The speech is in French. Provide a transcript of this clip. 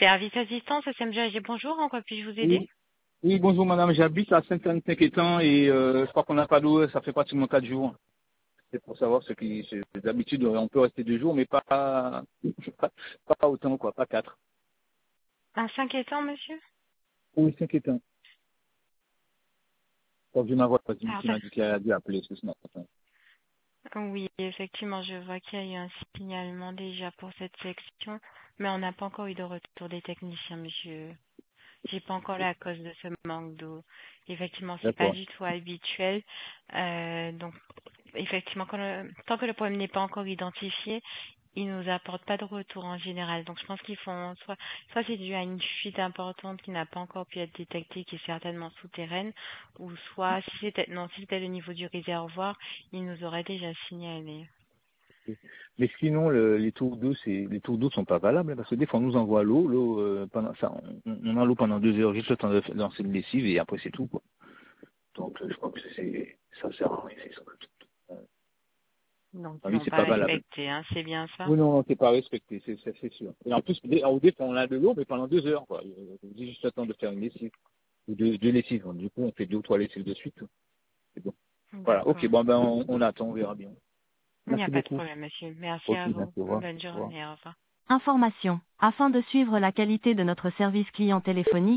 Service assistance, SMG, bonjour, en quoi puis-je vous aider? Oui, oui, bonjour madame, j'habite à Saint-Anne-Saint-Étang et je crois qu'on n'a pas d'eau, ça fait pratiquement 4 jours. C'est pour savoir ce qui, d'habitude on peut rester 2 jours, mais pas autant quoi, pas 4. Un 5 étangs, monsieur? Oui, Saint-Étang. Donc je m'envoie voisine Alors, qui m'a dit qu'elle a dû appeler ce matin. oui, effectivement, je vois qu'il y a eu un signalement déjà pour cette section, mais on n'a pas encore eu de retour des techniciens, monsieur. J'ai pas encore la cause de ce manque d'eau. Effectivement, c'est pas D'accord. du tout habituel. Donc, effectivement, tant que le problème n'est pas encore identifié, ils nous apportent pas de retour en général. Donc, je pense qu'ils font soit c'est dû à une fuite importante qui n'a pas encore pu être détectée, qui est certainement souterraine, ou soit si c'était le niveau du réservoir, ils nous auraient déjà signalé. Mais sinon, les tours d'eau sont pas valables parce que des fois on nous envoie l'eau, pendant ça, on a l'eau pendant 2 heures, juste le temps de lancer une lessive et après c'est tout quoi. Donc je crois que ça sert à rien, c'est ça. Donc, Ah ils oui, n'ont c'est pas pas valable. respecté, hein, c'est bien ça? Oui, non, non, c'est pas respecté, c'est sûr. Et en plus, au départ, on a de l'eau, mais pendant 2 heures, quoi. On dit juste le temps de faire une lessive, ou deux lessives. Du coup, on fait 2 ou 3 lessives de suite. C'est bon. Voilà, ok, D'accord. bon, ben, on attend, on verra bien. Il n'y a Merci pas de beaucoup. problème, monsieur. Merci Ok, à vous. merci, au revoir. Bonne Au revoir. journée. Au revoir. Information. Afin de suivre la qualité de notre service client téléphonique,